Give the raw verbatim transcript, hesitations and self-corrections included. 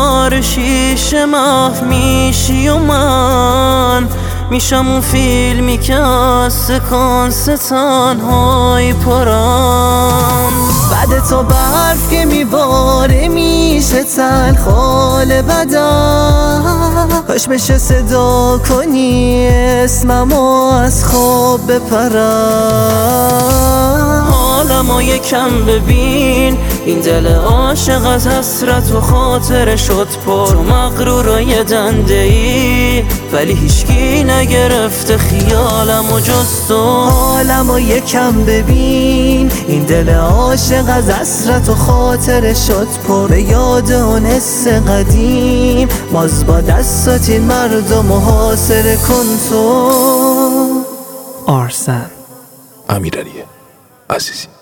کنار شیشه محو میشی و من میشم اون فیلمی که از سکانس تنهایی پرم. بعد تو برف که میباره میشه تلخال بدن، کاش بشه صدا کنی اسممو از خواب بپرم. حالمو یکم ببین، این دل عاشق از حسرت و خاطر شد پر و مغرور و یه دنده ای، ولی هیچکی نگرفته خیالمو جز تو. حالمو یکم ببین، این دل عاشق از حسرت و خاطر شد پر به یاد اون حس قدیم. باز با دستات این مردم محاصره کن تو. آرسن امیرعلی عزیزی.